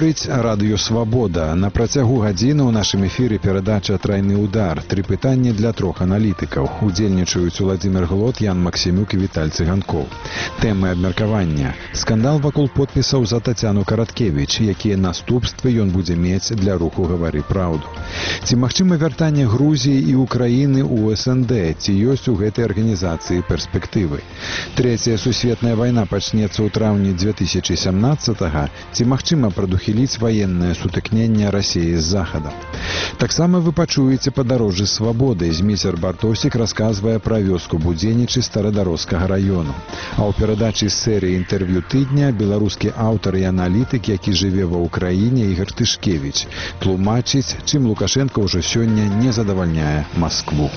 слухаеце радыё «Свабода». На працягу гадзіны ў нашым эфіры перадача «Трайны удар». 3 пытанні для 3 аналітыкаў. Удзельнічаюць Уладзімір Глот, Ян Максімюк і Віталь Цыганкоў. Тэмы абмеркавання. Скандал вакол подпісаў за Тацяну Караткевіч, якія наступствы ён будзе мець для руху «Гавары праўду». Ці магчыма вяртанне Грузіі і Украіны ў СНД, ці ёсць у гэтай арганізацыі перспектывы? Трэцяя сусветная вайна пачнецца ў траўні 2017-го, ці магчыма прадухіліць ваеннае сутыкненне Расіі з Захадам. Таксама вы пачуеце падарожжы свабоды. Зміцер Бартосік расказвае пра вёску Будзенічы Старадарожскага раёну. А ў перадачы з серыі інтэрв'ю тыдня беларускі аўтар і аналітык, які жыве ва ўкраіне, Ігар Тышкевіч, тлумачыць, чым Лукашенко ўжо сёння не задавальняе Маскву.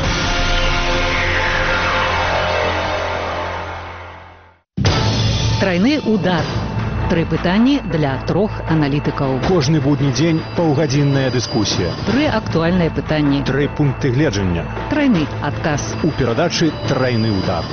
Трайны удар. 3 пытанні для 3 аналітыкаў. Кожны будні дзень паўгадзінная дыскусія. 3 актуальныя пытанні. 3 пункты гледжання. Трайны адказ. У перадачы «Трайны удар».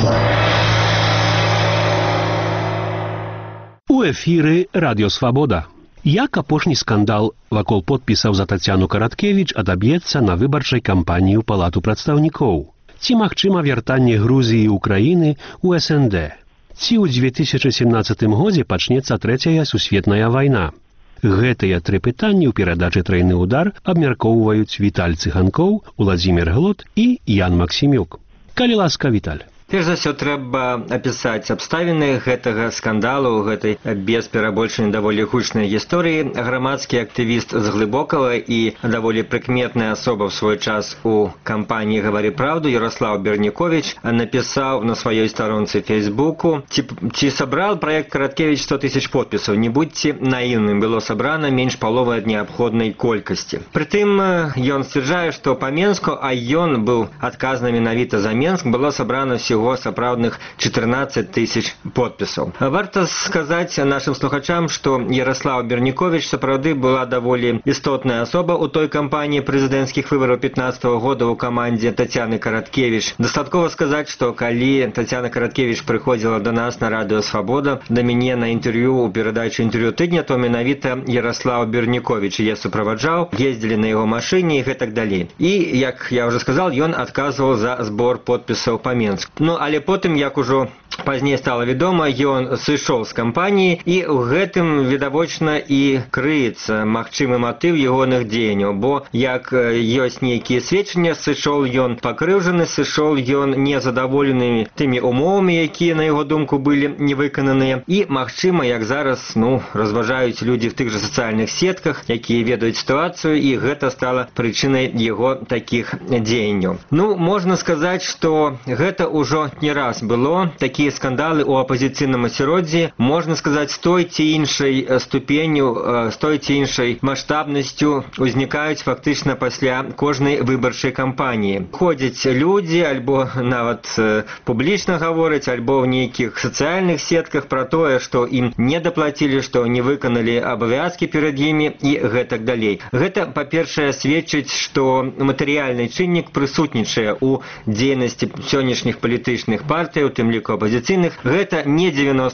У эфіры «Радыё Свабода». Як апошні скандал вакол подпісаў за Тацяну Караткевіч адаб'ецца на выбарчай кампаніі ў Палату прадстаўнікоў? Ці магчыма вяртанне Грузіі і Украіны ў СНД? Ці ў 2017 годзе пачнецца трэцяя сусветная вайна? Гэтыя 3 пытанні ў перадачы «Трайны удар» абмяркоўваюць Віталь Цыганкоў, Уладзімір Глот і Ян Максімюк. Калі ласка, Віталь. Перш за ўсё, трэба апісаць абставіны гэтага скандалу, гэтай без перабольшання даволі гучнай гісторыі. Грамадскі актывіст з Глыбокава і даволі прыкметная асоба ў свой час у кампаніі «Гавары праўду» Ярослаў Бернікович напісаў на сваёй старонцы Фейсбуку: «Ці сабрал праект Караткевіч 100 000 подпісаў? Не будьце наіўным, было сабрана менш паловы ад неабходнай колькасці». Прытым ён сцвярджае, што па Менску, а ён быў адказны менавіта за Менск, было сабрана ўсяго сапраўдных 14 000 подпісаў. Варта сказаць нашым слухачам, што Ярослаў Бернікович сапраўды была даволі істотная асоба ў той кампаніі прэзідэнцкіх выбараў 15-го года ў камандзе Тацяны Караткевіч. Дастаткова сказаць, што калі Тацяна Караткевіч прыходзіла да нас на радыё «Свабода», да мяне на інтэрв'ю ў перадачы «Інтэрв'ю тыдня», то менавіта Ярослаў Бернікович я суправаджаў, ездзілі на яго машыне і гэтак далей. І, як я ўжо сказал, ён адказваў за збор подпісаў па Менску. Ну, але потым, як ужо пазней стала вядома, ён сышоў з кампаніі, і ў гэтым відавочна і крыецца магчымы матыў ягоных дзеянняў, бо як ёсць нейкія сведчання, сышоў ён пакрыўджаны, сышоў ён незадаволены тымі умовамі, якія, на яго думку, былі невыкананыя. І, магчыма, як зараз разважаюць людзі в тых жа сацыяльных сетках, якія ведаюць сітуацыю, і гэта стала прычынай яго такіх дзеянняў. Ну, можна сказаць, што гэта ўжо не раз было. Такія скандалы ў апазіцыйным асяроддзі, можна сказаць, з той ці іншай ступенню, з той ці іншай маштабнасцю узнікаюць фактычна пасля кожнай выбарчай кампаніі. Ходзяць людзі, альбо нават публічна гавораць, альбо ў нейкіх сацыяльных сетках пра тое, што ім не даплацілі, што не выканалі абавязкі перад імі і гэтак далей. Гэта, па-першае, сведчыць, што матэрыяльны чыннік прысутнічае ў дзейнасці сённяшніх палітычных партый, у тым ліку апазіцыйных. Гэта не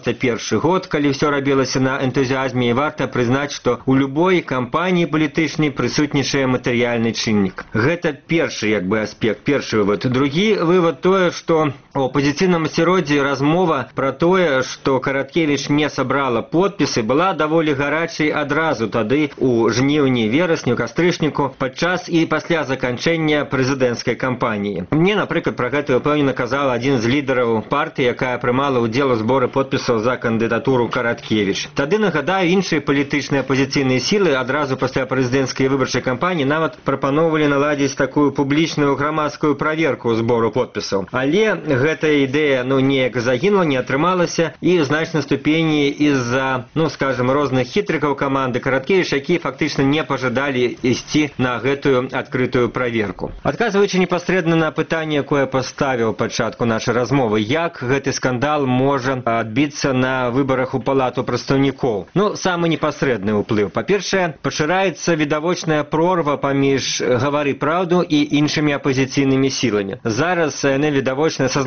91 год, калі ўсё рабілася на энтузіазме, і варта прызнаць, што ў любой кампаніі палітычнай прысутнічае матэрыяльны чыннік. Гэта першы аспект, першы вывад. Другі вывад тое, што у апазіцыйным асяроддзі размова пра тое, што Караткевіч не сабрала подпісы, была даволі гарачай адразу тады у жніўні, верасні, кастрычніку, падчас і пасля заканчэння прэзідэнцкай кампаніі. Мне, напрыклад, пра гэта ўпэўнена казаў адзін з лідараў партыі, якая прымала ўдзел у зборы подпісаў за кандыдатуру Караткевіч. Тады, нагадаю, іншыя палітычныя апазіцыйныя сілы адразу пасля прэзідэнцкай выбарчай кампаніі нават прапаноўвалі наладзіць такую публічную грамадскую праверку збору подпісаў. Але гэтая ідэя, неяк загінула, не атрымалася, і ў значнай ступені з-за, скажем, розных хітрыкаў каманды Караткевіч, якія фактычна не пажадалі ісці на гэтую адкрытую праверку. Адказваючы непасрэдна на пытанне, якое паставіў пачатку нашай размовы, як гэты скандал можа адбіцца на выбарах у Палату прадстаўнікоў. Самы непасрэдны ўплыў. Па-першае, пашыраецца відавочная прорва паміж «Гавары праўду» і іншымі апазіцыйнымі сіламі. Зараз яны відавочна са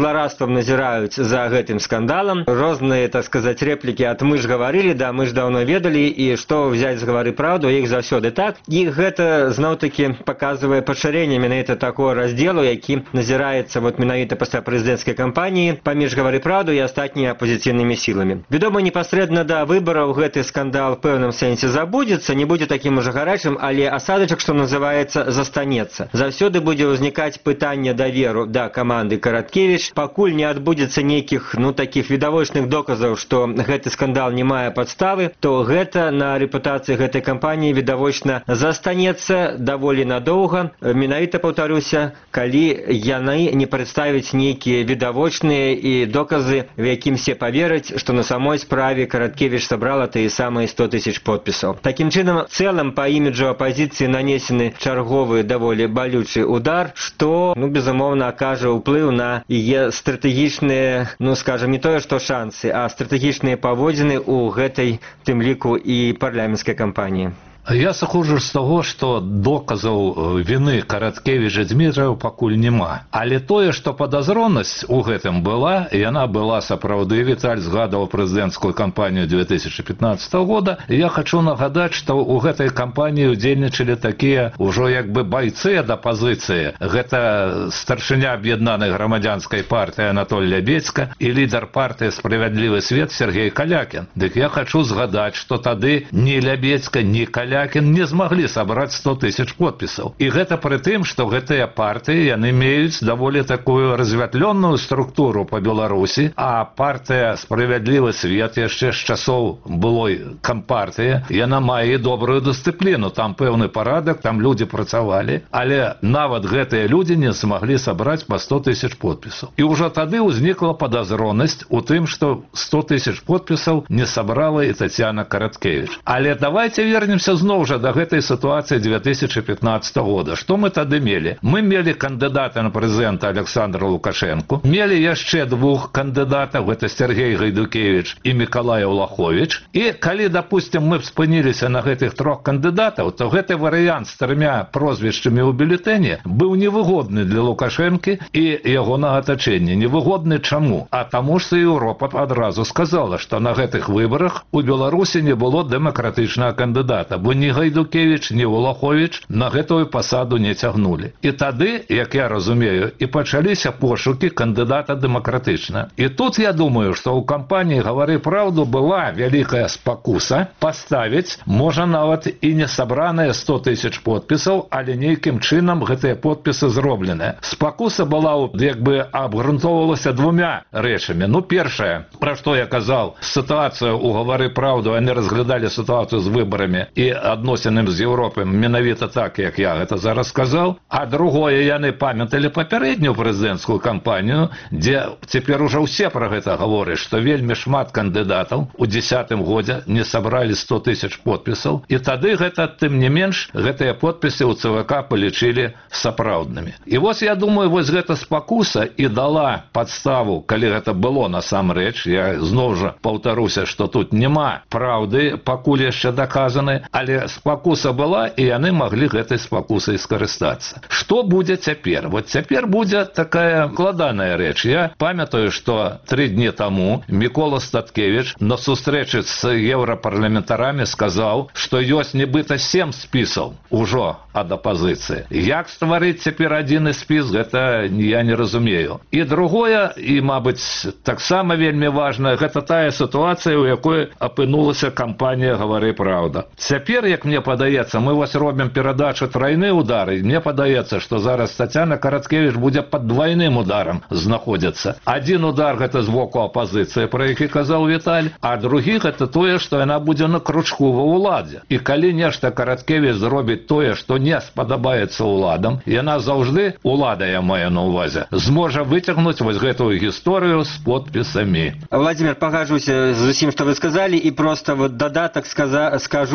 зларадствам назіраюць за гэтым скандалам. Розныя, так сказаць, рэплікі ад «мы ж гаварылі», да, мы ж даўно ведалі, і што взяць з «гавары праўду», іх заўсёды так. І гэта зноў-такі паказвае пашырэнне менавіта такого раздзелу, які назіраецца менавіта пасля прэзідэнцкай кампаніі паміж «гавары праўду» і астатнімі апозіцыйнымі сіламі. Вядома, непасрэдна да выбараў гэты скандал в пэўным сэнсе забудзецца, не будзе такім ужо гарачым, але асадачак, што называецца, застанецца. Заўсёды будзе ўзнікаць пытанне даверу да каманды Караткевіч. Пакуль не адбудзецца нейкіх, такіх відавочных доказаў, што гэты скандал не мае падставы, то гэта на рэпутацыі гэтай кампаніі відавочна застанецца даволі надоўга. Менавіта, паўтаруся, калі яны не прадставяць нейкія відавочныя і доказы, в якім все павераць, што на самой справе Караткевіч сабрала тыя самыя 100 тысяч подпісаў. Такім чынам, цэлым па іміджу апазіцыі нанесены чарговы даволі балючы удар, што, безумоўна, акажа ўплыў на яе стратэгічныя, скажам, не тое, што шансы, а стратэгічныя паводзіны ў гэтай, тым ліку, і парламенцкай кампаніі. Я сыходжу з таго, што доказаў віны Караткевіча Дзмітрыева пакуль няма. Але тое, што падазронасць у гэтым была, яна была сапраўды. Віталь згадаў прэзідэнцкую кампанію 2015 года. Я хачу нагадаць, што ў гэтай кампаніі удзельнічалі такія ўжо байцы ад апазіцыі. Гэта старшыня аб'яднанай грамадзянскай партыі Анатоль Лябедзька і лідар партыі «Справядлівы свет» Сергей Калякін. Дык я хачу згадаць, што тады ні Лябедзька, ні Калякін не змаглі сабраць 100 тысяч подпісаў. І гэта пры тым, што гэтыя партыі, яны меюць даволі такую развятлённую структуру па Беларусі, а партыя «Справядлівы свет» яшчэ з часоў былой кампартыі, яна мае добрую дысцыпліну, там пэўны парадак, там людзі працавалі, але нават гэтыя людзі не змаглі сабраць па 100 тысяч подпісаў. І ўжо тады ўзнікла падазронасць у тым, што 100 тысяч подпісаў не сабрала і Тацяна Караткевіч. Але давайте вернемся зноў жа да гэтай сітуацыі 2015 года. Што мы тады мелі? Мы мелі кандыдата на прэзідэнта Александра Лукашэнку, мелі яшчэ двух кандыдатаў, гэта Сергей Гайдукевіч і Мікалай Улаховіч. І калі, допустим, мы спыніліся на гэтых трох кандыдатаў, то гэты варыянт з 3 прозвішчамі ў бюлетэне быў невыгодны для Лукашэнкі і ягонага атачэння. Невыгодны чаму? А таму што Еўропа адразу сказала, што на гэтых выбарах у Беларусі не было дэмакратычнага кандыдата, бо ні Гайдукевіч, ні Улаховіч на гэтую пасаду не цягнулі. І тады, як я разумею, і пачаліся пошукі кандыдата дэмакратычна. І тут я думаю, што ў кампаніі «Гавары праўду» была вялікая спакуса паставіць, можа нават і не сабраныя 100 тысяч подпісаў, але нейкім чынам гэтыя подпісы зробленыя. Спакуса была, абгрунтоўвалася двумя рэчамі. Першае, пра што я казаў, сітуацыю ў «Гавары праўду», яны разглядалі сітуацыю з выбарамі і адносінам з Еўропай менавіта так, як я гэта зараз сказаў. А другое, яны памяталі папярэднюю прэзідэнцкую кампанію, дзе цяпер ужо ўсе пра гэта гавораць, што вельмі шмат кандыдатаў у 10-м годзе не сабралі 100 тысяч подпісаў. І тады гэта, тым не менш, гэтыя подпісы ў ЦВК палічылі сапраўднымі. І вось я думаю, вось гэта спакуса і дала падставу, калі гэта было насамрэч. Я зноў жа паўтаруся, што тут няма праўды, пакуль яшчэ даказаны, але спакуса была, і яны маглі гэтай спакусай скарыстацца. Што будзе цяпер? Вот цяпер будзе такая складаная рэч. Я памятаю, што 3 дні таму Мікола Статкевіч на сустрэчы з еўрапарламентарамі сказаў, што ёсць нібыта 7 спісаў ужо ад апазіцыі. Як стварыць цяпер адзіны спіс, гэта я не разумею. І другое, і, мабыць, таксама вельмі важнае, гэта тая сітуацыя, у якой апынулася кампанія «Гавары праўда». Цяпер, як мне падаецца, мы вось робім перадачу «Трайны удар», і мне падаецца, што зараз Тацяна Караткевіч будзе пад двайным ударам знаходзіцца. Адзін удар гэта з боку апазіцыі, пра які казаў Віталь, а другі гэта тое, што яна будзе на кручку ва ўладзе. І калі нешта Караткевіч зробіць тое, што не спадабаецца ўладам, яна заўжды, улада я маю на ўвазе, зможа выцягнуць вось гэтую гісторыю з подпісамі. Владимир, пагажуся з усім, што вы сказалі, і проста дадатак скажу, што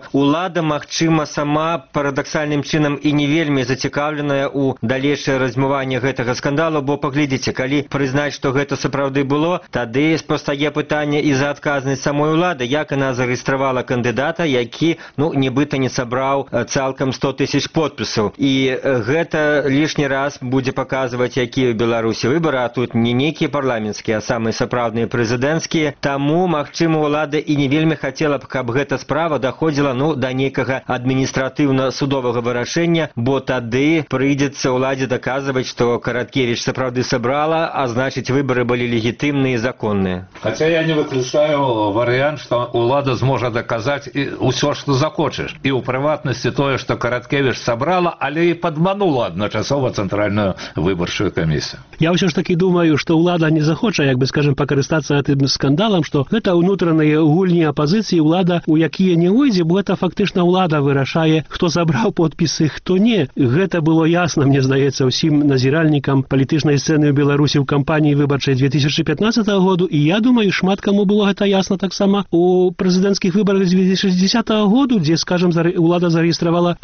улада, магчыма, сама парадаксальным чынам і не вельмі зацікаўленая ў далейшае размыванне гэтага скандалу, бо паглядзіце, калі прызнаць, што гэта сапраўды было, тады пастае пытанне і за адказнасць самой улады, як яна зарэгістравала кандыдата, які, нібыта не сабраў цалкам 100 000 подпісаў. І гэта лішні раз будзе паказваць, якія ў Беларусі выбары, а тут не нейкія парламенцкія, а самыя сапраўдныя прэзідэнцкія. Таму, магчыма, улада і не вельмі хацела б, каб гэта справа даходзіла да нейкага адміністратыўна-судовага вырашэння, бо тады прыйдзецца ўладзе даказваць, што Караткевіч сапраўды сабрала, а значыць выбары былі легітымныя і законныя. Хотя я не выключаю вариант, что улада зможа доказать все, что захочешь. И у прыватности тое, что Караткевич собрала, але и подманула одночасово Центральную выборчую комиссию. Я ўсё ж таки думаю, что улада не захоча, пакарыстацца гэтым скандалам, что гэта ўнутраныя гульні апозіцыі, улада, у якія не ўйдзе, бо гэта фактычна улада вырашае, хто забраў подпісы, хто не. Гэта было ясна, мне здаецца, ўсім назіральнікам палітычнай сцэны ў Беларусі ў кампаніі выбарчай 2015 году, і я думаю, шмат каму было гэта ясна таксама у прэзідэнцкіх выбарах 2010 году, дзе, скажам, улада зарэгістравала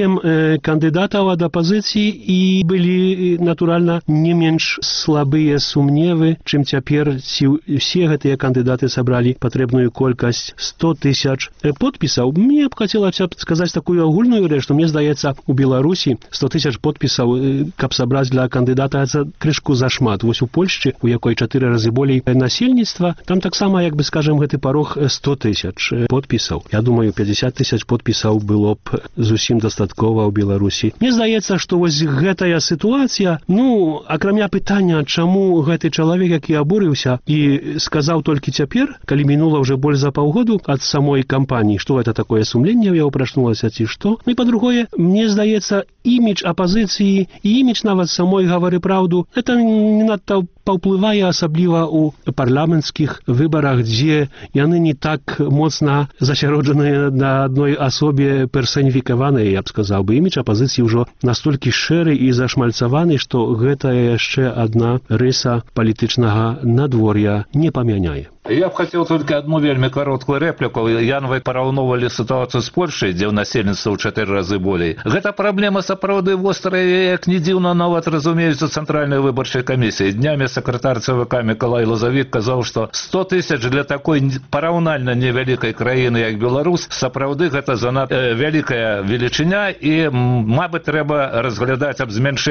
7 кандыдатаў ад апозіцыі, і былі, натуральна, не менш слабыя сумневы, чым цяпер, ці ўсе гэтыя кандыдаты сабралі патрэбную колькасць 100 000 подпісаў. Мне б хацелася сказаць такую агульную рэч, што мне здаецца, у Беларусі 100 000 подпісаў, каб сабраць для кандыдата, це крышку зашмат. Вось у Польшчы, у якой 4 разы болей насельніцтва, там таксама, скажем, гэты парог 100 000 подпісаў. Я думаю, 50 000 подпісаў было б зусім дастаткова ў Беларусі. Мне здаецца, што вось гэтая сітуацыя, акрамя пытання, чаму гэты чалавек, які абурыўся і сказаў толькі цяпер, калі мінула ўжо больш за паўгоду ад самой кампаніі, што гэта такое сумленне ў яго прачнулася, ці што. І па-другое, мне здаецца, імідж апозіцыі і імідж нават самой «Гавары праўду» это не надта паўплывае, асабліва ў парламенцкіх выбарах, дзе яны не так моцна засяроджаныя на адной асобе персаніфікаваныя, я б сказаў бы. Імідж апозіцыі ўжо настолькі шэры і зашмальцаваны, што гэта яшчэ адна рыса палітычнага надвор'я не памяняе. Я б хотел только одну вельмі короткую реплику. Яновой параўноўвалі ситуацию с Польшей, где у насельніцтва ў 4 разы болей. Гэта праблема сапраўды вострая, як не дзіўна, нават разумеюцца Центральной выборчай комиссии. Днями секретарь ЦВК Миколай Лозавик казаў, что 100 000 для такой параўнальна невялікай краіны, як Беларусь, сапраўды гэта занадта вялікая велічыня, і, мабыць, трэба разглядаць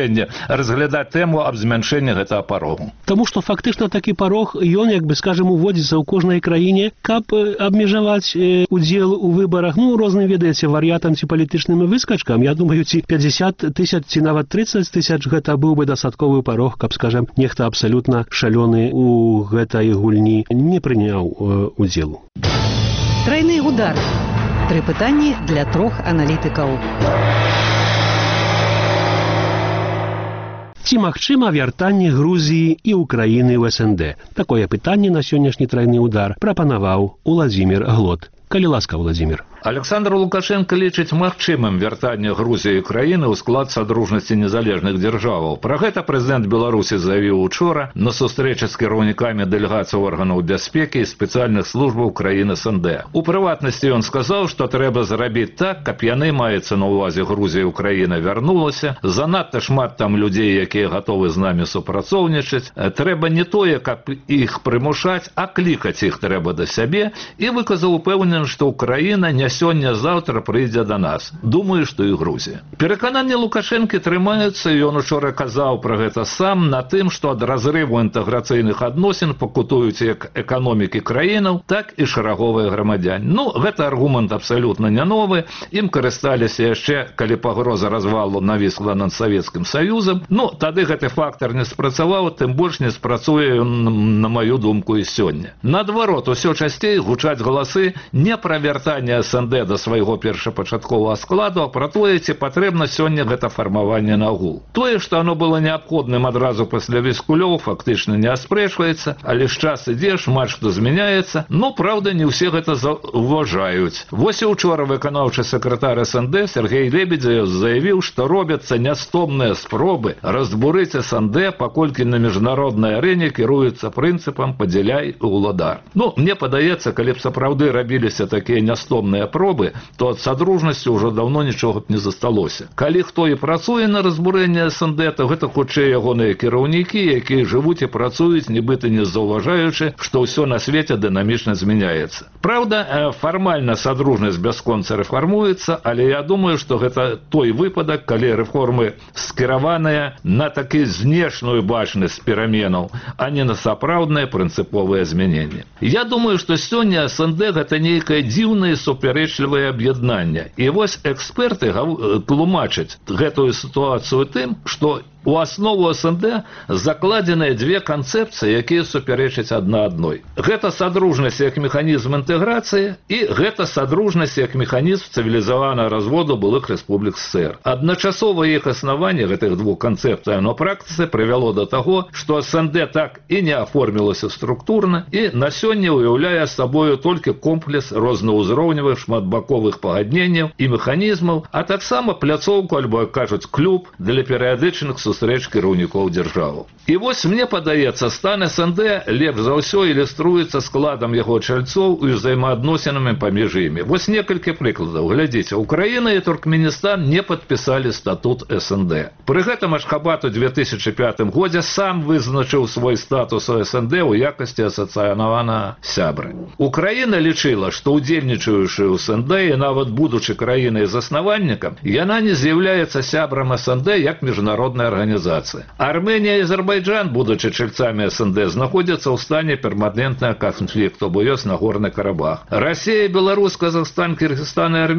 разглядаць тэму аб змяншэнні гэтага парогу. Таму што фактычна такі парог, ён, скажем, уводзіць у кожнай краіне, каб абмежаваць удзел у выбарах, розным, ведаеце, варыятам ці палітычным выскачкам. Я думаю, ці 50 000, ці нават 30 000 гэта быў бы дастатковы парог, каб, скажем, нехта абсалютна шалёны у гэтай гульні не прыняў удзелу. Тройны удар. 3 пытанні для 3 аналітыкаў. Ці магчыма вяртанне Грузіі і Украіны ў СНД? Такое пытанне на сённяшні тройны удар прапанаваў Уладзімір Глот. Калі ласка, Владзімір. Александр Лукашенко лічыць магчымым вяртанне Грузіі і краіны ў склад Садружнасці незалежных дзяржаваў. Пра гэта прэзідэнт Беларусі заявіў учора на сустрэчы з кіраўнікамі дэлегацый органаў бяспекі і спецыяльных службаў краін СНД. У прыватнасці ён сказаў, што трэба зрабіць так, каб яны, маецца на ўвазе Грузія і Украіна, вярнулася. Занадта шмат там людзей, якія гатовы з намі супрацоўнічаць. Трэба не тое, каб іх прымушаць, а клікаць іх трэба да сябе, і выказаў упэўнены, што Украіна не сёння-заўтра прыйдзе да нас. Думаю, што і Грузія. Перакананні Лукашэнкі трымаюцца, і ён учора казаў пра гэта сам, на тым, што ад разрыву інтэграцыйных адносін пакутуюць як эканомікі краінаў, так і шараговыя грамадзяне. Гэта аргумент абсалютна не новы. Ім карысталіся яшчэ, калі пагроза развалу навісла над Савецкім Саюзам. Тады гэты фактар не спрацаваў, тым больш не спрацуе ён, на маю думку, і сёння. Наадварот, усё часцей гучаць галасы не пра вяртанне СНД да свайго першапачатковага складу, а пра тое, ці патрэбна сёння гэта фармаванне нагул. Тое, што оно было неабходным адразу пасля Віскулёў, фактычна не аспрэчваецца, але ж час ідзе, шмат што змяняецца, праўда, не ўсе гэта заўважаюць. Вось і учора выканаўчы сакратар СНД Сергей Лебедзев заявіў, што робяцца нястомныя спробы разбурыць СНД, паколькі на міжнароднай арэне кіруецца прынцыпам «падзяляй і ўладар». Мне падаецца, калі б сапраўды рабіліся такія нястомныя пробы, то ад садружнасці ўжо даўно нічога б не засталося. Калі хто і працуе на разбурэнне СНД, то гэта хутчэй ягоныя кіраўнікі, якія жывуць і працуюць, нібыта не заўважаючы, што ўсё на свеце дынамічна змяняецца. Праўда, фармальна садружнасць бясконца рэфармуецца, але я думаю, што гэта той выпадак, калі рэформы скіраваныя на такі знешнюю бачнасць пераменаў, а не на сапраўднае прынцыповае змяненне. Я думаю, што сёння СНД гэта нейкае дзіўнае супярэчлівае аб'яднанне. І вось эксперты тлумачаць гэтую сітуацыю тым, што у аснову СНД закладзеныя две канцэпцыі, якія супярэчаць адна адной. Гэта садружнасць як механізм інтэграцыі і гэта садружнасць як механізм цывілізаванага разводу былых рэспублік ССР. Адначасова іх аснаванне гэтых двух канцэпцый на практыцы прывяло да таго, што СНД так і не аформілася структурна і на сёння уяўляе сабою толькі комплекс рознаўзроўневых шматбаковых пагадненняў і механізмаў, а таксама пляцоўку, альбо, як кажуць, клуб для перыядычных сустрэч кіраўнікоў дзяржаваў. І вось мне падаецца, стан СНД лепш за ўсё ілюструецца складам яго чальцоў і ўзаемаадносінамі паміж імі. Вось некалькі прыкладаў. Глядзіце, Украіна і Туркменістан не падпісалі статут СНД. Пры гэтым Ашхабад у 2005 годзе сам вызначыў свой статус у СНД ў якасці асацыянаванага сябры. Украіна лічыла, што удзельнічаючы ў СНД і нават будучы краінай заснавальнікам, яна не з'яўляецца сябрам СНД як міжнародная арганізацыя. Арменія і Азербайджан, будучы чальцамі СНД, знаходзяцца ў стане перманентнага канфлікту, бо ёсць Нагорны Карабах. Расія, Беларусь, Казахстан, Кыргызстан і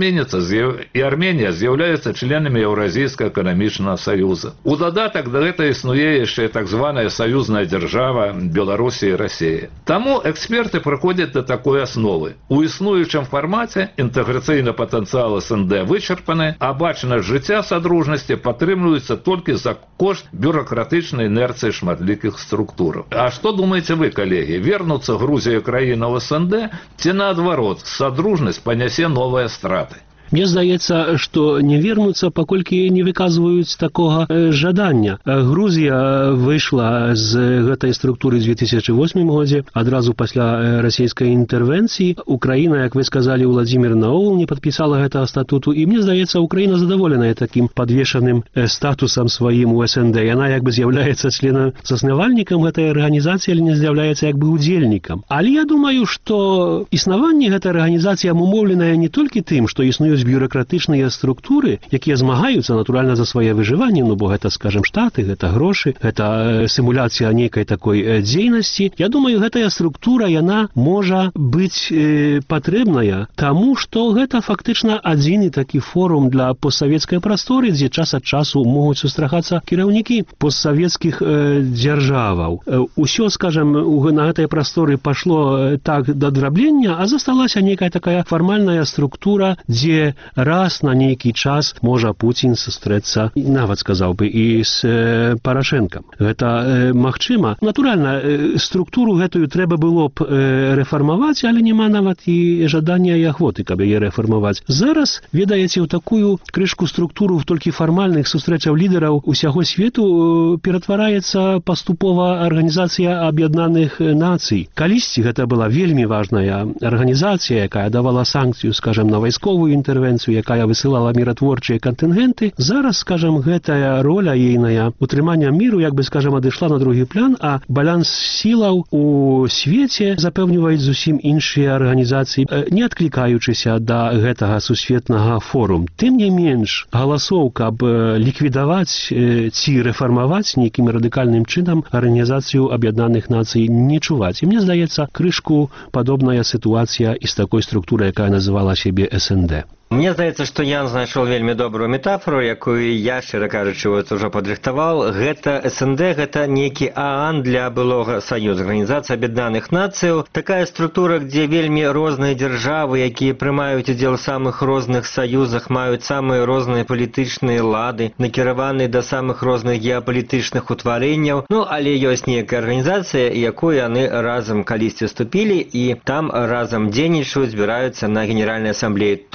Арменія з'яўляюцца членамі Еўразійскага эканамічнага саюза. У дадатак да гэта існуе яшчэ так званая саюзная дзяржава Беларусі і Расіі. Таму эксперты прыходзяць да такой асновы. У існуючым фармаце інтэграцыйны патэнцыял СНД вычарпаны, а бачнасць жыцця садружнасці падтрымліваецца толькі за кошт бюрократычнай інерцыі шматлікіх структураў. А што думаеце вы, калегі? Вернуцца Грузія і краіна ў СНД ці наадварот, садружнасць панясе новыя страты? Мне здаецца, што не вернуцца, паколькі не выказваюць такога жадання. Грузія выйшла з гэтай структуры ў 2008 годзе, адразу пасля расійскай інтэрвенцыі. Украіна, як вы сказалі, Владзімір, наогул не падпісала гэтага статуту, і мне здаецца, Украіна задаволеная такім падвешаным статусам сваім у СНД. Яна як бы з'яўляецца членам заснавальнікам гэтай арганізацыі, але не з'яўляецца як бы удзельнікам. Але я думаю, што існаванне гэтай арганізацыі абумоўленае не толькі тым, што існуюць бюрократычныя структуры, якія змагаюцца, натуральна, за свае выжыванне, ну, бо гэта, скажем, штаты, гэта грошы, гэта сімуляцыя нейкай такой дзейнасці. Я думаю, гэтая структура, яна можа быць патрэбная, таму, што гэта фактычна адзіны такі форум для постсавецкай прасторы, дзе час ад часу могуць сустракацца кіраўнікі постсавецкіх дзяржаваў. Усё, скажем, на гэтай прасторы пашло так да драбнення, а засталася нейкая такая фармальная структура, дзе раз на нейкі час можа Пуцін сустрэцца, нават сказаў бы, і з Парашэнкам. Гэта магчыма. Натуральна, структуру гэтую трэба было б рэфармаваць, але няма нават і жадання і ахвоты, каб яе рэфармаваць. Зараз, ведаеце, у такую крышку структуру толькі фармальных сустрэчаў лідараў усяго свету ператвараецца паступова Арганізацыя Аб'яднаных Нацый. Калісьці гэта была вельмі важная арганізацыя, якая давала санкцыю, скажем, на вайсковую інтэрвенцыю, якая высылала міратворчыя кантынгенты. Зараз, скажем, гэтая роля ейная утрымання міру, як бы, скажем, адышла на другі план, а баланс сілаў у свеце запэўніваюць зусім іншыя арганізацыі, не адклікаючыся да гэтага сусветнага форум. Тым не менш, галасоў, каб ліквідаваць ці рэфармаваць нейкім радыкальным чынам Арганізацыю Аб'яднаных Нацый не чуваць. І мне здаецца, крышку падобная сітуацыя і з такой структурай, якая называла сябе СНД. Мне здаецца, што Ян знайшоў вельмі добрую метафору, якую я, шчыра кажучы, ўжо падрыхтаваў. Гэта СНД, гэта нейкі ААН для былога Саюза, Арганізацыя Аб'яднаных Нацыяў. Такая структура, дзе вельмі розныя дзяржавы, якія прымаюць удзел у самых розных саюзах, маюць самыя розныя палітычныя лады, накіраваныя да самых розных геапалітычных утварэнняў. Ну, але ёсць нейкая арганізацыя, якую яны разам калісьці вступілі, і там разам дзейнічаюць, збіраюцца на Генеральнай асамблеі. Тое ж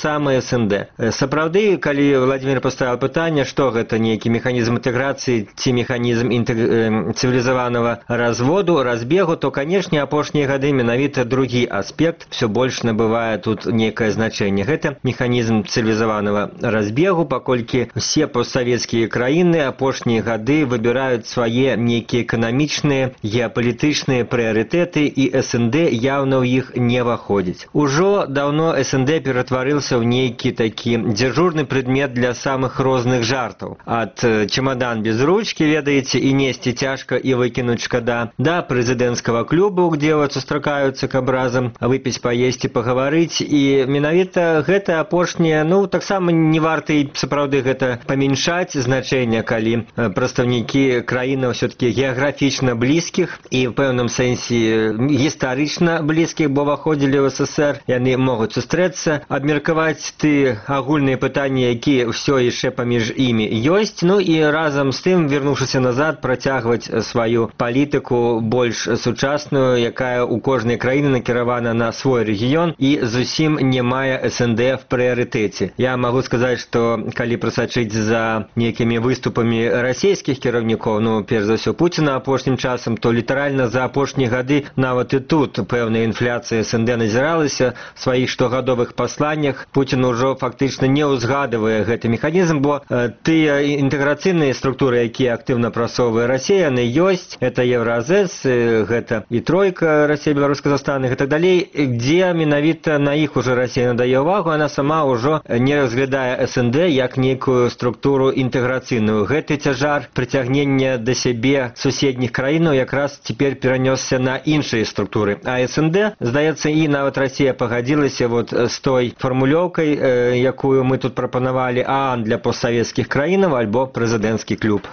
самае СНД. Сапраўды, калі Владимир поставил пытанне, што гэта нейкі механізм інтэграцыі ці механізм цывілізаванага разводу, разбегу, то, канешне, апошнія гады менавіта другі аспект все больш набывае тут некае значэнне. Гэта механізм цывілізаванага разбегу, паколькі все постсавецкія краіны апошнія гады выбіраюць свае нейкія эканамічныя, геапалітычныя прыярытэты, і СНД явно ў іх не выходзіць. Ужо даўно СНД ператварыўся ў нейкі такі дзяжурны предмет для самых розных жартаў. Ад чемодан без ручки, ведаеце, і несці цяжка і выкінуць шкада, да прэзідэнцкага клубу, где вот сустракаюцца каб разам выпіць, паесці, пагаварыць, і менавіта гэта апошняе, ну, таксама не варта і сапраўды гэта памяншаць значэнне, калі прадстаўнікі краінаў все-таки геаграфічна блізкіх і в пэўным сэнсе гістарычна блізкіх, бо выходзілі ў СССР, яны могуць сустрэцца, абмеркаваць ты агульныя пытанні, якія ўсё яшчэ паміж імі ёсць, ну і разам з тым, вярнуўшыся назад, працягваць сваю палітыку больш сучасную, якая ў кожнай краіны накіравана на свой рэгіён і зусім не мае СНД в прыярытэце. Я магу сказаць, што калі прасачыць за нейкімі выступамі расійскіх кіраўнікоў, ну, перш за ўсё Пуціна апошнім часам, то літаральна за апошнія гады нават і тут пэўная інфляцыя СНД назіралася в сваіх штогадовых пасланнях. Пуцін ужо фактычна не ўзгадывае гэты механізм, бо тыя інтэграцыйныя структуры, якія актыўна прасоўвае Расія, яны ёсць. Это Евразэс, гэта і тройка Расія, Беларусь, Казахстан і так далей, дзе менавіта на іх уже Расія надае ўвагу, яна сама ўжо не разглядае СНД як нейкую структуру інтэграцыйную. Гэты цяжар прыцягнення да сябе суседніх краінаў якраз цяпер перанёсся на іншыя структуры. А СНД, здаецца, і нават Расія пагадзілася вот з той фармулёўкай, якую мы тут прапанавалі, ААН для постсавецкіх краінаў альбо прэзідэнцкі клуб.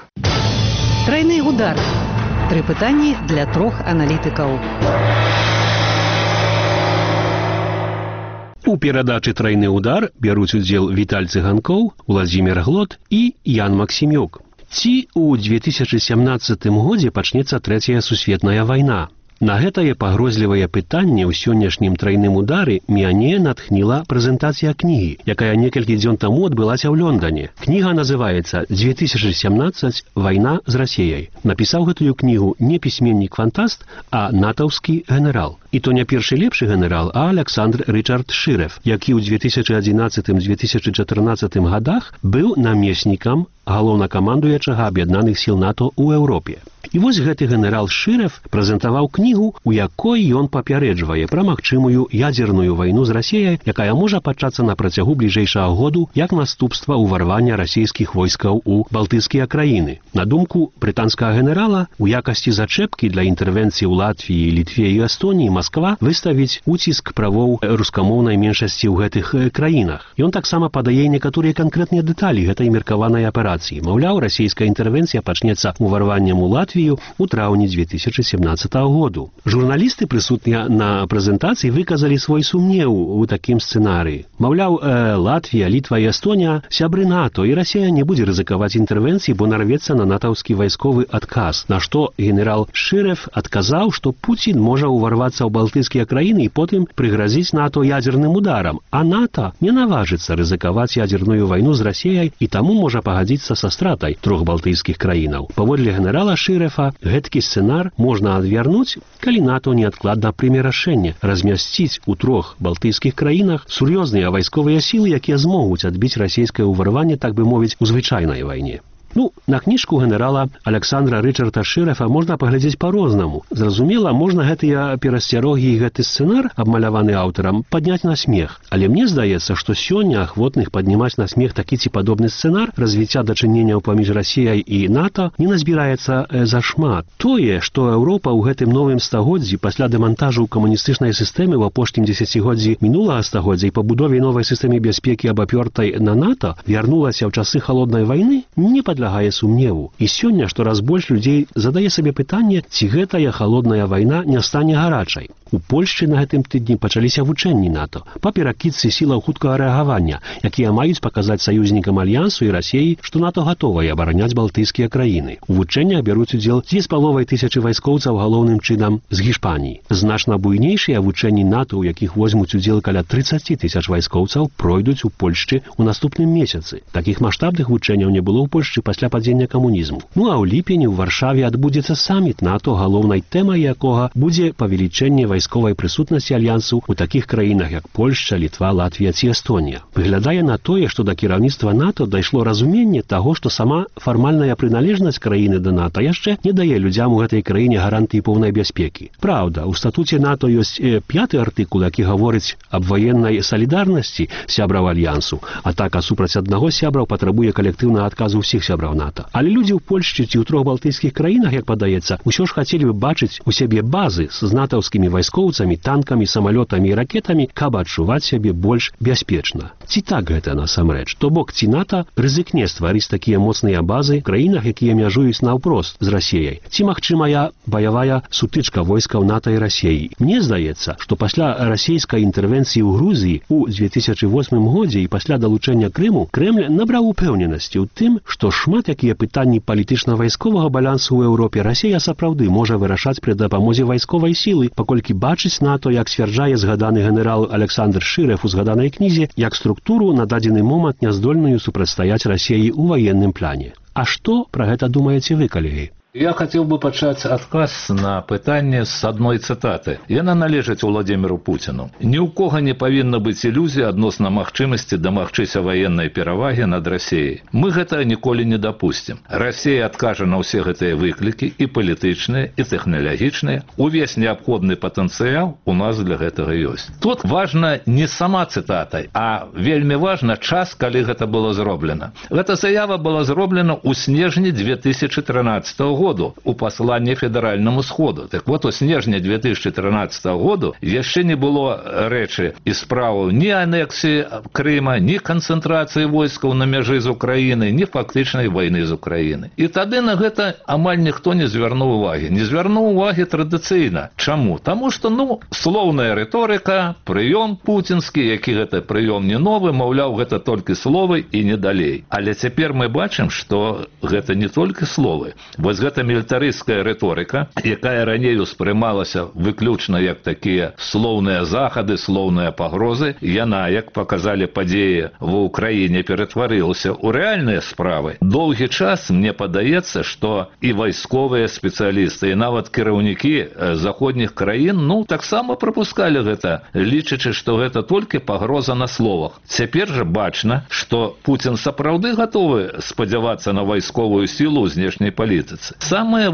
Тройны удар. 3 пытанні для 3 аналітыкаў. У перадачы «Тройны удар» бяруць удзел Віталь Цыганкоў, Владимир Глот і Ян Максімюк. Ці ў 2017 годзе пачнецца Трэцяя сусветная вайна? На гэтае пагрозлівае пытанне ў сённяшнім тройным удары мяне натхніла прэзентацыя кнігі, якая некалькі дзён таму адбылася ў Лондоне. Кніга называецца «2017. Вайна з Расіяй». Напісаў гэтую кнігу не пісьменнік-фантаст, а натаўскі генерал. І то не першы лепшы генерал, а Александр Рычард Шырэв, які ў 2011-2014 годах быў намеснікам галоўнакамандуючага Аб'яднаных сіл НАТО ў Еўропе. І вось гэты генерал Шырэв прэзентаваў кнігу, у якой ён папярэджвае пра магчымую ядзерную вайну з Расіяй, якая можа пачацца на працягу бліжэйшага году як наступства ўварвання расійскіх войскаў у балтыйскія краіны. На думку брытанскага генерала, у якасці зачэпкі для інтэрвенцыі ў Латвіі, Літве і Эстоніі Масква выставіць уціск правоў рускамоўнай меншасці ў гэтых краінах. Ён таксама падае некаторыя канкрэтныя дэталі гэтай меркаванай аперацыі. Маўляў, расійская інтэрвенцыя пачнецца ўварваннем у Латвію у траўні 2017 году. Журналісты, прысутныя на прэзентацыі, выказалі свой сумнеў у такім сцэнарыі. Маўляў, Латвія, Літва і Эстонія сябры НАТО, і Расія не будзе рызыкаваць інтэрвенцыі, бо нарвецца на натаўскі вайсковы адказ, на што генерал Шырэв адказаў, што Пуцін можа ўварвацца ў балтыйскія краіны і потым прыгразіць НАТО ядзерным ударам, а НАТО не наважыцца рызыкаваць ядзерную вайну з Расіяй і таму можа пагадзіцца са стратай 3 балтыйскіх краінаў. Паводле генерала Шырэва, гэткі сцэнар можна адвярнуць, калі НАТО неадкладна прыме рашэнне размясціць у 3 балтыйскіх краінах сур'ёзныя вайсковыя сілы, якія змогуць адбіць расійскае ўварванне, так бы мовіць, у звычайнай вайне. Ну, на кніжку генерала Александра Рычарда Шырэва можна паглядзець па-рознаму. Зразумела, можна гэтыя перасцярогі і гэты сцэнар, абмаляваны аўтарам, падняць на смех. Але мне здаецца, што сёння ахвотных паднімаць на смех такі ці падобны сцэнар развіцця дачыненняў паміж Расіяй і НАТО не назбіраецца зашмат. Тое, што Еўропа ў гэтым новым стагоддзі пасля дэмантажу камуністычнай сістэмы ў апошнім дзесяцігоддзі мінулага стагоддзя і пабудове новай сістэмы бяспекі абапёртай на НАТО вярнулася ў часы халоднай вайны, не падлягае сумневу. І сёння штораз больш людзей задае сабе пытанне, ці гэтая халодная вайна не стане гарачай. У Польшчы на гэтым тыдні пачаліся вучэнні НАТО па перакідцы сілаў хуткага рэагавання, якія маюць паказаць саюзнікам альянсу і Расіі, што НАТО гатовае абараняць балтыйскія краіны. У вучэннях бяруць удзел 2,5 вайскоўцаў галоўным чынам з Гішпаніі. Значна буйнейшыя вучэнні НАТО, у якіх возьмуць удзел каля 30 000 вайскоўцаў, пройдуць у Польшчы ў наступным месяцы. Такіх маштабных вучэнняў не было ў Польшчы пасля падзення камунізму. Ну а ў ліпені ў Варшаве адбудзецца саміт НАТО, галоўнай тэмай якога будзе павелічэнне вайсковай прысутнасці альянсу ў такіх краінах, як Польшча, Літва, Латвія ці Эстонія. Выглядае на тое, што да кіраўніцтва НАТО дайшло разуменне таго, што сама фармальная прыналежнасць краіны да НАТО яшчэ не дае людзям у гэтай краіне гарантыі поўнай бяспекі. Праўда, у статуце НАТО ёсць 5-ы артыкул, які гаворыць аб ваеннай салідарнасці сябраў альянсу. Атака супраць аднаго з сябраў патрабуе калектыўнага адказу ўсіх сябраў НАТО. Але людзі ў Польшчы ці ў 3 балтыйскіх краінах, як падаецца, усё ж хацелі бы бачыць у сябе базы з натаўскімі вайскоўцамі, танкамі, самалётамі і ракетамі, каб адчуваць сябе больш бяспечна. Ці так гэта насамрэч? То бок, ці НАТО рызыкне стварыць такія моцныя базы ў краінах, якія мяжуюць наўпрост з Расіяй? Ці магчымая баявая сутычка войскаў НАТО і Расіі? Мне здаецца, што пасля расійскай інтэрвенцыі ў Грузіі ў 2008 годзе і пасля далучэння Крыму Крэмль набраў упэўненасці ў тым, што шмат якія пытанні палітычна-вайсковага балансу ў Еўропе Расія сапраўды можа вырашаць пры дапамозе вайсковай сілы, паколькі бачыць НАТО, як сцвярджае згаданы генерал Александр Шырэв у згаданай кнізе, як структуру на дадзены момант няздольную супрацьстаяць Расіі ў ваенным плане. А што пра гэта думаеце вы, калегі? Я хотел бы пачаць адказ на пытанне з адной цытаты. Яна належыць Уладзіміру Пуціну. Ні ў кога не павінна быць ілюзія адносна магчымасці дамагчыся ваеннай перавагі над Расіяй. Мы гэта ніколі не дапусцім. Расія адкажа на ўсе гэтыя выклікі, і палітычныя, і тэхналагічныя. Увесь неабходны патэнцыял у нас для гэтага ёсць. Тут важна не сама цытата, а вельмі важна час, калі гэта было зроблена. Гэта заява была зроблена ў снежні 2013 году у пасланні федэральнаму сходу. Так вот, у снежні 2013 году яшчэ не было рэчы і справаў ні анексіі Крыма, ні канцэнтрацыі войскаў на мяжы з Украіны, ні фактычнай вайны з Украіны. І тады на гэта амаль ніхто не звярнуў увагі. Не звярнуў увагі традыцыйна. Чаму? Таму што, словная рыторыка, прыём пуцінскі, які гэта прыём не новы, маўляў, гэта толькі словы і не далей. Але цяпер мы бачым, што гэта не толькі словы. Вось гэта мілітарысцкая рыторыка, якая раней успрымалася выключна як такія слоўныя захады, слоўныя пагрозы, яна, як паказалі падзеі ва ўкраіне, ператварылася ў рэальныя справы. Доўгі час мне падаецца, што і вайсковыя спецыялісты, і нават кіраўнікі заходніх краін, таксама прапускалі гэта, лічачы, што гэта толькі пагроза на словах. Цяпер жа бачна, што Пуцін сапраўды гатовы спадзявацца на вайсковую сілу ў знешняй палітыцы. Самае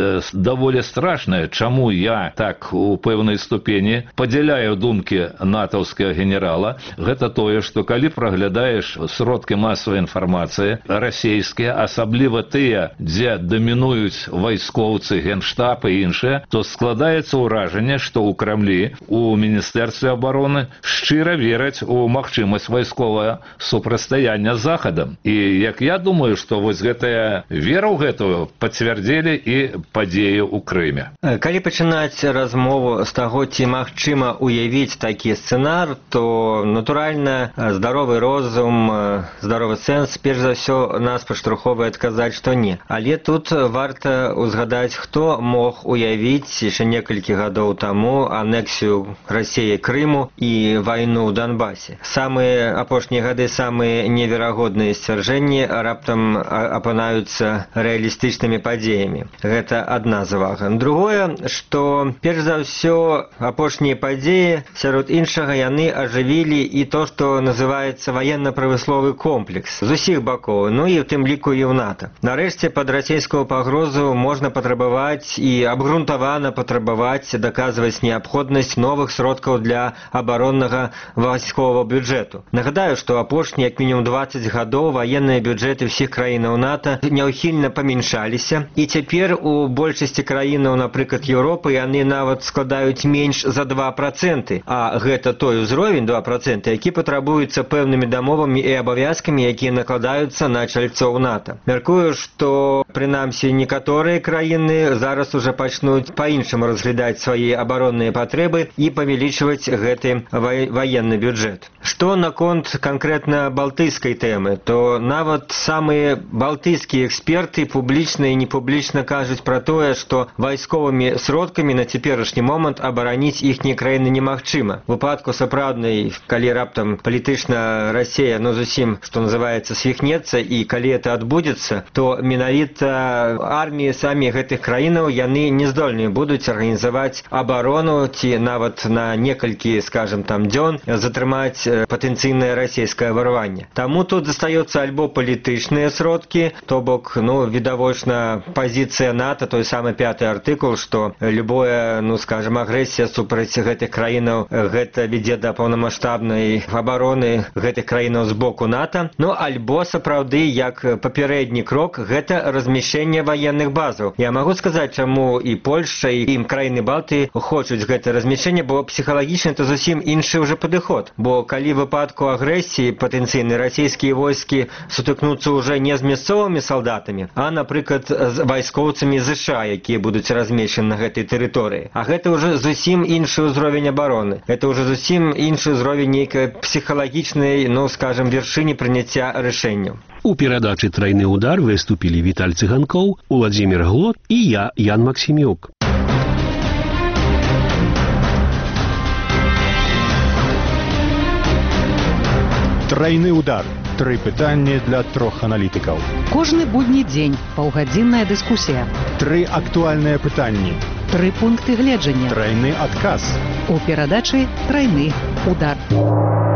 даволі страшнае, чаму я так у пэўнай ступені падзяляю думкі натаўскага генерала, гэта тое, што калі праглядаеш сродкі масавай інфармацыі расійскія, асабліва тыя, дзе дамінуюць вайскоўцы, генштаб і іншыя, то складаецца ўражанне, што ў Крамлі, у Міністэрстве абароны шчыра вераць у магчымасць вайсковага супрацьстаяння з Захадам. І як я думаю, што вось гэтая вера ў гэтую пацвярдзілі і падзеі ў Крыме. Калі пачынаць размову з таго, ці магчыма уявіць такі сцэнар, то, натуральна, здаровы розум, здаровы сэнс, перш за ўсё, нас падштурхоўвае адказаць, што не. Але тут варта узгадаць, хто мог уявіць яшчэ некалькі гадоў таму анексію Расіі Крыму і вайну ў Донбасе. Самыя апошнія гады, самыя неверагодныя сцвярджэнні раптам апынаюцца рэалістычнымі падзеямі. Гэта адна завага. Другое, што перш за ўсё апошнія падзеі, сярод іншага, яны ажывілі і то, што называецца ваенна-прамысловы комплекс з усіх бакоў, і ў тым ліку і ў НАТО. Нарэшце, пад расійскую пагрозу можна патрабаваць і абгрунтавана патрабаваць даказваць неабходнасць новых сродкаў для абароннага вайсковага бюджэту. Нагадаю, што апошнія як мінімум 20 гадоў ваенныя бюджэты ўсіх краінаў НАТО няўхільна памяншаліся, і цяпер у большасці краінаў, напрыклад, Еўропы, яны нават складаюць менш за 2%, а гэта той узровень 2%, які патрабуецца пэўнымі дамовамі і абавязкамі, якія накладаюцца на чальцоў НАТО. Мяркую, што прынамсі некаторыя краіны зараз уже пачнуць па-іншаму разглядаць свае абаронныя патрэбы і павялічваць гэты ваенны бюджэт. Што наконт канкрэтна балтыйскай тэмы, то нават самыя балтыйскія эксперты публічна і непублічна кажуць пра тое, што вайсковымі сродкамі на цяперашні момант абараніць іхнія краіны немагчыма. У выпадку сапраўднай, калі раптам палітычна Расія, зусім, што называецца, свіхнецца, і калі это адбудзецца, то менавіта арміі самі гэтых краінаў яны не здольныя будуць арганізаваць абарону ці нават на некалькі, скажем, дзён затрымаць патэнцыйнае расійскае варванне. Таму тут застаецца альбо палітычныя сродкі, то бок, відавочна пазіцыя НАТО, той самы 5-й артыкул, што любое, скажем, агрэсія супраць гэтых краінаў, гэта вядзе да паўнамаштабнай абароны гэтых краінаў з боку НАТО, альбо сапраўды, як папярэдні крок, гэта размяшчэнне ваенных базаў. Я магу сказаць, чаму і Польшча, і краіны Балтыі хочуць гэта размяшчэнне, бо псіхалагічна это зусім іншы ўжо падыход. Бо калі в выпадку агрэсіі патэнцыйнай расійскія войскі сутыкнуцца ўжо не з мясцовымі салдатамі, а, напрыклад, з вайскоўцамі ЗША, якія будуць размешчаны на гэтай тэрыторыі. А гэта ўжо зусім іншы ўзровень абароны. Это ўжо зусім іншы ўзровень нейкай псіхалагічнай, скажем, вяршыні прыняцця рашэнняў. У перадачы «Трайны удар» выступілі Віталь Цыганкоў, Уладзімір Глот і я, Ян Максімюк. Трайны удар. 3 пытанні для 3 аналітыкаў. Кожны будні дзень паўгадзінная дыскусія. 3 актуальныя пытанні. 3 пункты гледжання. Трайны адказ. У перадачы «Трайны удар».